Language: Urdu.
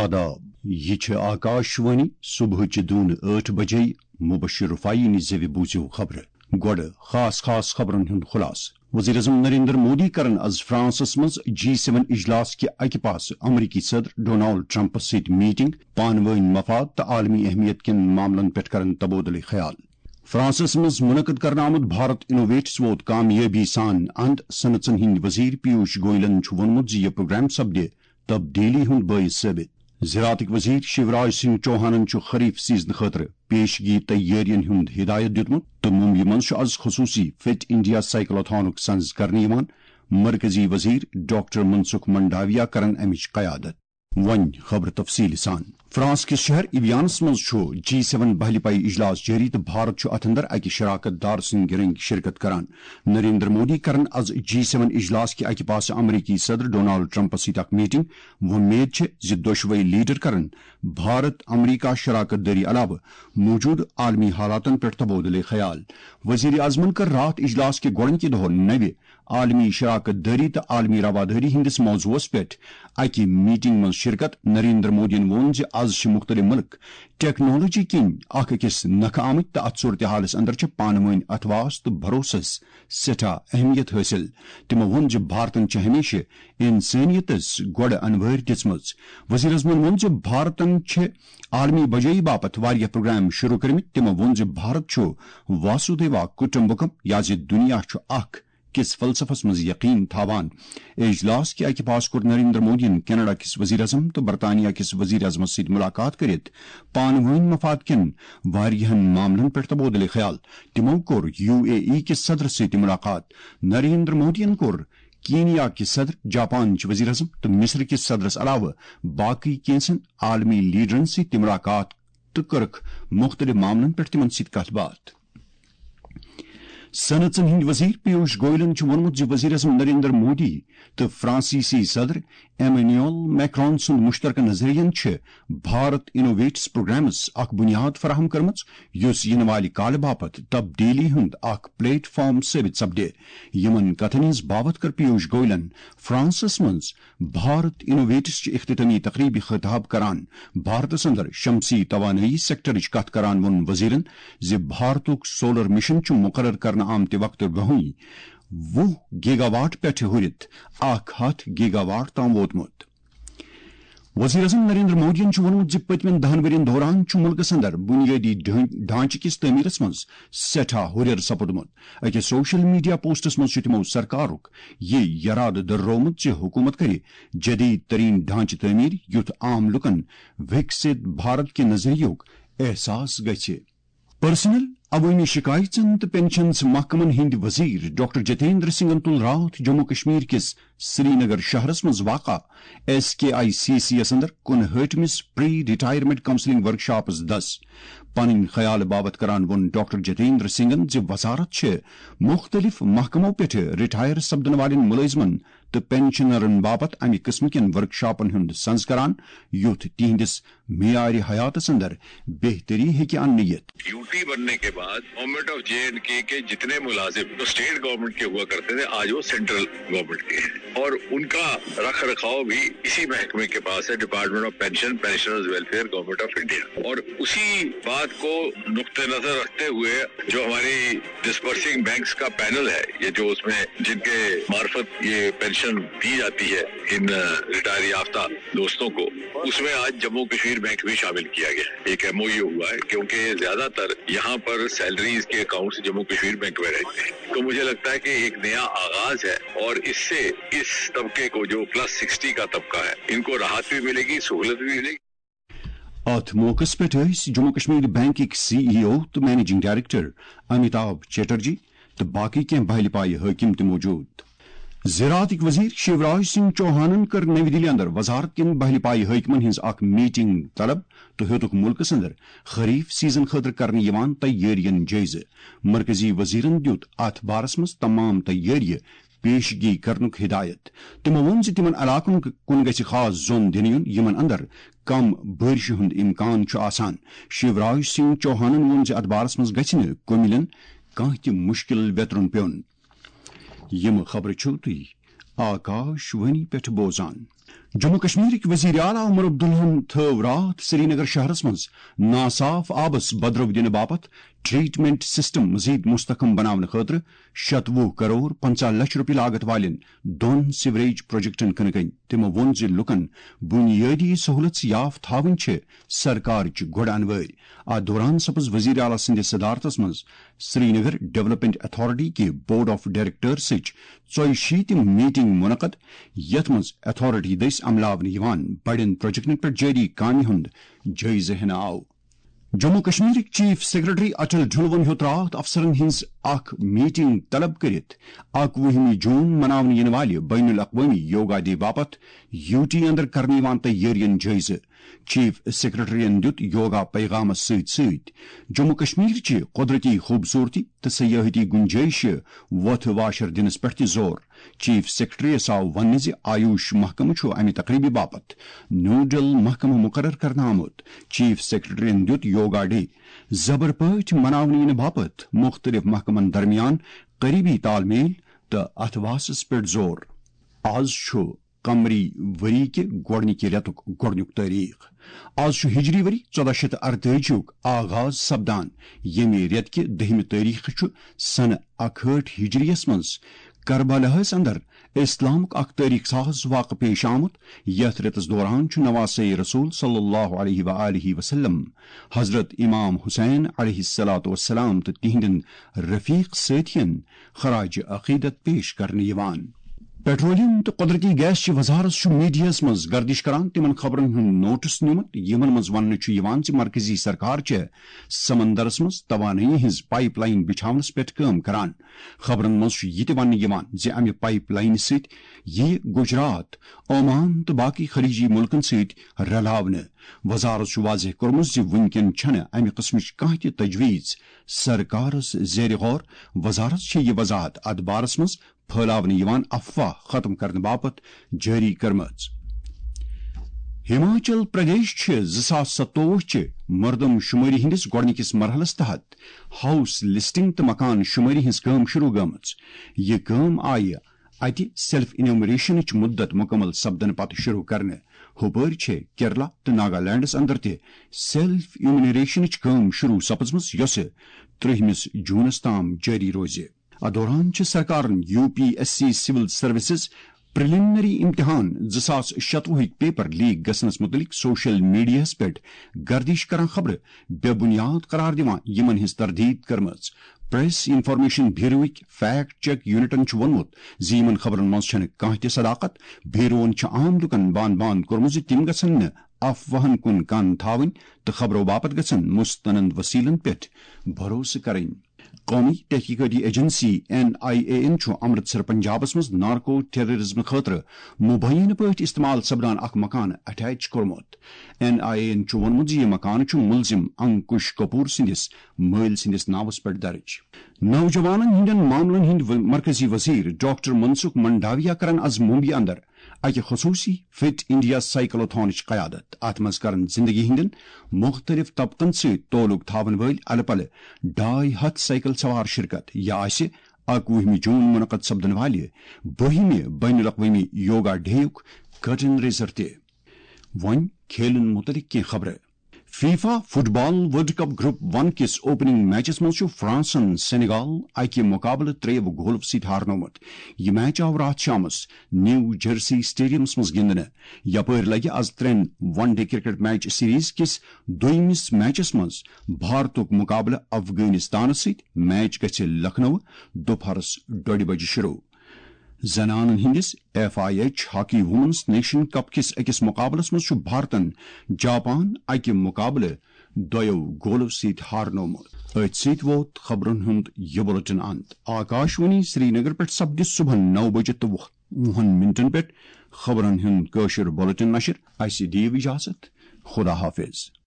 آداب یہ آکاشوانی صبح دون 8 بجے مبشر رفائی زوی بوزیو خبر گوڑ خاص خبرن ہند خلاص وزیر اعظم نریندر مودی کرن از فرانسس مز G7 اجلاس کے اکہ پاس امریکی صدر ڈونالڈ ٹرمپس ست میٹنگ پانوین مفاد تو عالمی اہمیت کن معاملن پہ کرن تبادلہ خیال فرانسس مز منعقد کرنا آمد بھارت انوویٹس ووت کامیابی سان اند صنعتن ہند وزیر پیوش گوئلن ونمت یہ پروگرام سپدے تبدیلی ہند باعث ثابت زراعت وزیر شیوراج سنگھ چوہانن خریف سیزن خاطر پیشگی تیارین ہند ہدایت دیتمت تو ممبئی مز از خصوصی فٹ انڈیا سائیکلاتھانک سنز کرنے مرکزی وزیر ڈاکٹر منسکھ منڈاویہ کرن امچ قیادت ون خبر تفصیل سان فرانس کس شہر ایویانس مز G7 بہل پائی اجلاس جاری تو بھارت ات اندر اکہ شراکت دار سن گرنگ شرکت کران نریندر مودی کرن از G7 اجلاس کے اکہ پاس امریکی صدر ڈونالڈ ٹرمپس ست اک میٹنگ ومید دشوئی لیڈر کرن بھارت امریکہ شراکت داری علاوہ موجود عالمی حالاتن پہ تبادلہ خیال وزیر اعظمن کر رات اجلاس کے گوڑن کے دہر نوِ عالمی شراکت داری تو عالمی رواداری ہندس موضوعس پہ اکہ میٹنگ من شرکت نریندر مودین وون آز مختلف ملک ٹیکنالوجی کن اکس نکھ آمت تو ات صورتحالس اندر پانوین اتواس تو بھروسس سٹھا اہمیت حاصل تمو وون بھارتن ہمیشہ انسانیتس گوڑ انوار دم وزیر اعظمن وون بھارتن عالمی بجائی باپت واریاہ پروگرام شروع کرمت تمو وون بھارت واسودیوا کٹمبکم یا دنیا اخ کس فلسفس مز یقین تھاوان اجلاس کے اکہ پاس کور نریندر مودین کینیڈا کس وزیر اعظم تو برطانیہ کس وزیر اعظم ست ملاقات کرت پانوین مفاد کن واریہن معاملن پہ تبادلہ خیال تمو کور UAE کس صدر ست ملاقات نریندر مودین کور کینیا کس صدر جاپان چ وزیر اعظم تو مصر کس صدرس علاوہ باقی کینسن عالمی لیڈرن ست ملاقات تو کرک مختلف معاملن پہ تمن ست کت بات صنعتن ہند وزیر پیوش گوئلن ونمت وزیر اعظم نریندر مودی تو فرانسیسی صدر ایمینوئل میکرون سند مشترکہ نظرین بھارت انوویٹس پروگرامس اخ بنیاد فراہم کرمز یس ین والہ کال باپت تبدیلی ہند اخ پلیٹ فارم ثابت سپدے یمن کتن ہز بابت کر پیوش گوئلن فرانسس مز بھارت انوویٹس اختتامی تقریب خطاب کران بھارتس اندر شمسی توانائی سیکٹرچ کت کران ون وزیرن بھارتک سولر مشن مقرر کرنا آمت وقت گہوئی 20 گیگا واٹ پہ ہورت 100 گیگا واٹ تام ووتمت وزیر اعظم نریندر مودین ونمت پتمن 10 ورین دوران ملکس اندر بنیادی ڈھانچہ کس تعمیرس مز سٹھا ہریر سپدمت اکہ سوشل میڈیا پوسٹس مز تمو سرکارک یہ یراد دررومت حکومت کر جدید ترین ڈھانچہ تعمیر یتھ عام لکن وکست بھارت کے نظریک احساس گژھِ پرسنل عوامی شکایتن تو پینشنز محکمن ہند وزیر ڈاکٹر جتیندر سنگھن تل رات جموں کشمیر کس سری نگر شہرس مز واقع SKICC اندر 59 پری ریٹائرمنٹ کونسلنگ ورکشاپس 10 پن خیال بابت کران ون ڈاکٹر جتیندر سنگھن وزارت مختلف محکموں پہ ریٹائر سپدن والن ملازمن تو پینشنرن باپت امہ قسم کن ورکشاپن ہند سنز کران یوتھ تہندس معیار حیاتس اندر بہتری ہیکہ انیت UT بننے کے بعد گورنمنٹ آف JNK کے جتنے ملازم جو اسٹیٹ گورنمنٹ کے ہوا کرتے تھے آج وہ سینٹرل گورنمنٹ کے ہیں اور ان کا رکھ رکھاؤ بھی اسی محکمے کے پاس ہے department of pension pensioners welfare government of India اور اسی بات کو نقطۂ نظر رکھتے ہوئے جو ہماری ڈسپرسنگ بینکس کا پینل ہے یہ جو اس میں جن کے مارفت یہ پینشن دی جاتی ہے ان ریٹائر یافتہ دوستوں کو اس میں آج جموں کشمیر بینک بھی شامل کیا گیا ایک MOU ہوا ہے کیونکہ زیادہ تر یہاں پر سیلریز کے اکاؤنٹس جموں کشمیر بینک میں رہتے ہیں تو مجھے لگتا ہے کہ ایک نیا آغاز ہے اور اس سے اس طبقے کو جو +60 کا طبقہ ہے ان کو راحت بھی ملے گی سہولت بھی ملے گی ات موقع پہ جموں کشمیر بینک CEO تو مینیجنگ ڈائریکٹر امیتابھ چیٹرجی تو باقی کی بہل پائے حاکم تہ موجود زراعت وزیر شیوراج سنگھ چوہانن کر نئی دلی اندر وزارت کن بہل پائی حاکمن ہز اخ میٹنگ طلب تو ہیتک ملکس اندر خریف سیزن خاطر کرنے یوان تیارین جائزہ مرکزی وزیرن دیت ات بارس مز تمام تیاری پیشگی کرنک ہدایت تمو وون تمن علاقن کن گژھِ خاص زون دن یون یمن اندر کم بارش ہند امکان آسان شیوراج سنگھ چوہانن وون ات بارس مز گژھِ نہٕ کملن کانٛہہ تہِ مشکل ویترن پیون یم خبر چھو تھی آکاش وانی پہ بوزان جموں کشمیر وزیر اعلیٰ عمر عبداللہ تھو رات سری نگر شہرس مز ناصاف آبس بدرو دن باپت ٹریٹمنٹ سسٹم مزید مستحکم بنانے خاطر 120 کروڑ 50 لچھ روپیہ لاگت والن دون سیوریج پروجیکٹن کنگن تمو وون ز لکن بنیادی سہولت یاف تھاون سرکار گۄڈ انوٲرۍ اتھ دوران سپز وزیر اعلیٰ سندس صدارتس مز سری نگر ڈیولپمنٹ اتھارٹی کے بورڈ آف ڈائریکٹرس 64 میٹنگ منعقد یتھ مز اتھارٹی دس عملاون بڑین پروجیکٹن پہ جاری کامہ ہند جائزہ ہینہ آو. جموں کشمیر چیف سیکرٹری اٹل ڈھلون ہیوت رات افسرن ہنز اخ میٹنگ طلب کرت 21 جون مناونہ ین والہ بین الاقوامی یوگا ڈے باپت یو ٹی اندر کرنے تیارین جائزہ. چیف سیکرٹرین دت یوگا پیغامس ست جموں کشمیر چہ قدرتی خوبصورتی تو سیاحتی گنجائش وتھ واشر دنس پہ زور. چیف سیکرٹریس آو ون آیوش محکمہ امہ تقریبہ باپت نوڈل محکمہ مقرر کرنا آمت. چیف سیکرٹرین دت یوگا ڈے زبر پاٹ مناونہ ین باپت مختلف محکمن درمیان قریبی تال میل تو اتھواسس پہ زور. آز قمری وری کے گۄڈنِکہِ رٮ۪تُک گۄڈنیُک تٲریخ. آز ہجری وری 1448 آغاز سپدان ییٚمہِ رٮ۪تکہِ 10 تٲریخ سنہ 61 ہجریس منٛز کربلاہس اندر اسلامک اخ تاریخ ساز واقع پیش آمت. یتھ رٮ۪تس دوران نواسے رسول صلی اللہ علیہ وآلہ وسلم حضرت امام حسین علیہ الصلاۃ والسلام تو تہندین رفیق ساتھین خراج عقیدت پیش کرنے یوان. پیٹرولیم تو قدرتی گیس کی وزارت میڈیاس مز گردش کران تمن خبرن ہند نوٹس نمت یمن مز ون مرکزی سرکار سمندرس مز توانائی ہز پائپ لائن بچھاونس پہ کام کران. خبرن مز یہ ون امہ پائپ لائن ست یہ گجرات عمان تو باقی خلیجی ملکن ست رلاونہ. وزارت واضح کورمت ونکن چھنہ امہ قسمچ کانہہ تہ تجویز سرکارس زیر غور. وزارت یہ وضاحت ات بارس مز پھیلاونہ یوان افواہ ختم کرنے باپت جاری کرمز. ہماچل پردیش 2027 چہ مردم شماری ہندس گۄڈنِکِس مرحلس تحت ہاؤس لسٹنگ تو مکان شماری ہز کام شروع گمژ. یہ کام آئی اتہ سیلف انیومریشن مدت مکمل سپدن پتہ شروع کرنے. ہوپر کیرلا تو ناگالینڈس اندر تہ سیلف انیومریشن کام شروع سپزمژ یس 30 جونس تام جاری روزِ. ات دوران سرکارن U P S C civil services preliminary امتحان 2026 پیپر لیک گھنس متعلق سوشل میڈیاہس پہ گردش کران خبر بے بنیاد قرار دِوان یمن ہز تردید کرمز. پریس انفارمیشن بیوروک فیکٹ چیک یونٹن وونمت یمن خبرن مز کانہہ تہ صداقت. بیروون عام لکن بان بان کورمت تم گھن نہ افواہن کن کان تھاون تو خبرو باپت گھن مستند وسیلن پہ بھروسہ کریں. قومی تحقیقاتی ایجنسی NIA امرتسر پنجابس مز نارکو ٹیررزم خاطر مبینہ پٲٹھۍ استعمال سپدان اخ مکان اٹیچ کورمت. NIA وونمت یہ مکان ملزم انکش کپور سندس مل سندس ناوس پہ درج. نوجوانن ہندین معاملن ہند مرکزی وزیر ڈاکٹر منسکھ منڈاویہ کرن از ممبئی اندر اکہ خصوصی فٹ انڈیا سائیکلوتھانچ قیادت. ات مز کرن زندگی ہندین مختلف طبقن ست تعلق تھاون ول الہ پلہ 250 سائیکل سوار شرکت. یہ آسہ 21 جون منعقد سپدن والہ 20ویں بین الاقوامی یوگا ڈے کرٹن ریزر تہ. ون کھیلن متعلق کی خبر. FIFA football world cup group 1 کس اوپننگ میچس مز فرانسن سینیگال اکہ مقابلہ 3 گولو ست ہارنومت. یہ میچ آو رات شامس نیو جرسی سٹیڈیمس مز گندنہ. یپر لگہ از 3 one day cricket match series کس دویمس میچس مز بھارتک مقابلہ افغانستان ست. میچ گژھِ لکھنؤ دوپہرس 2 بجے شروع. زنانن ہندس FIH hockey women's nation cup کس اکس مقابلس مز بھارتن جاپان اکہ مقابلہ 2 گولو ست ہارنومت. ات ست ووت خبرن ہند یہ بلٹن انت. آکاشوانی سری نگر پہ سپد صبح 9 بجے تو 20 پہ خبرن ہند کاشر بلٹن نشر. اس دیو اجازت. خدا حافظ.